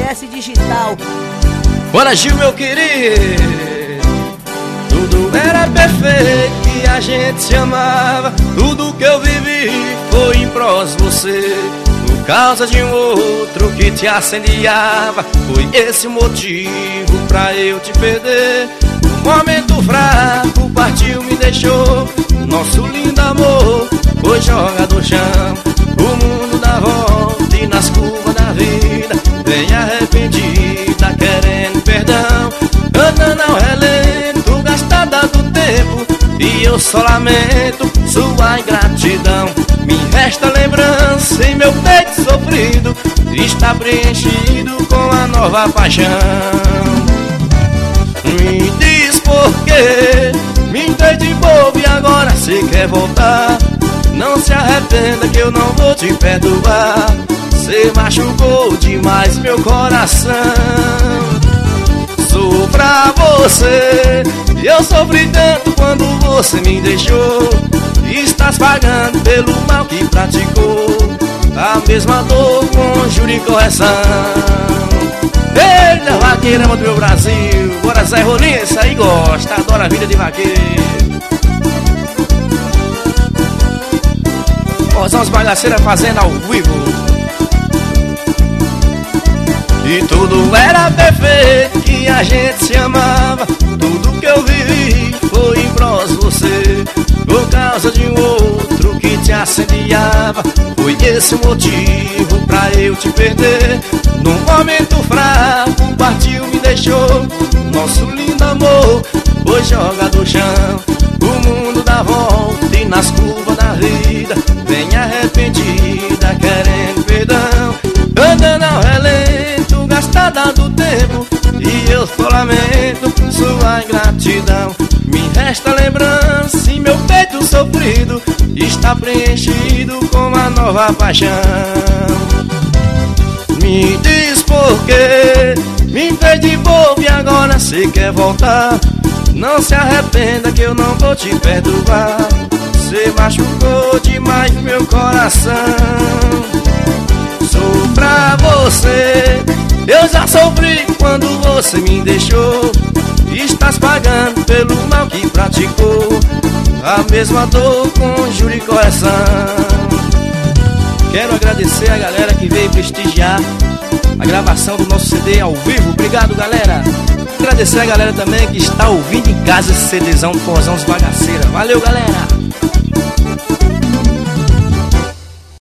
RS Digital. Bora, Gil, meu querido. Tudo era perfeito e a gente se amava. Tudo que eu vivi foi em prós você. Por causa de um outro que te assendeava. Foi esse o motivo pra eu te perder. Um momento fraco partiu, me deixou. Nosso lindo amor foi jogado no chão. O mundo dá volta e nas curvas da vida vem arrependida querendo perdão. Andando ao relento, gastada do tempo, e eu só lamento sua ingratidão. Me resta lembrança em meu peito sofrido, está preenchido com a nova paixão. Me diz por quê, me entrei de bobo e agora cê quer voltar. Não se arrependa que eu não vou te perdoar. Cê machucou demais meu coração. Sou pra você, eu sofri tanto quando você me deixou. Estás pagando pelo mal que praticou. A mesma dor com juro e correção. Eita, vaqueira, do meu Brasil. Bora, Zé Rolinha, esse aí gosta, adora a vida de vaqueiro. Mozão, as bagaceiras fazendo ao vivo. E tudo era perfeito e a gente se amava. Tudo que eu vivi foi em prós você. Por causa de um outro que te assediava. Foi esse o motivo pra eu te perder. Num momento fraco partiu, me deixou. Nosso lindo amor foi jogado no chão. O mundo dá volta e nas curvas da vida vem arrependida querendo perdão. Andando ao relento, gastada do tempo, e eu só lamento sua ingratidão. Me resta lembrança em meu peito sofrido, está preenchido com uma nova paixão. Me diz por quê, me fez de bobo e agora cê quer voltar. Não se arrependa que eu não vou te perdoar. Cê machucou demais meu coração. Sou pra você, eu já sofri quando você me deixou. Estás pagando pelo mal que praticou. A mesma dor com juro e correção. Quero agradecer a galera que veio prestigiar a gravação do nosso CD ao vivo. Obrigado, galera. Agradecer a galera também que está ouvindo em casa esse CDzão do Forrozão dos Bagaceiras. Valeu, galera.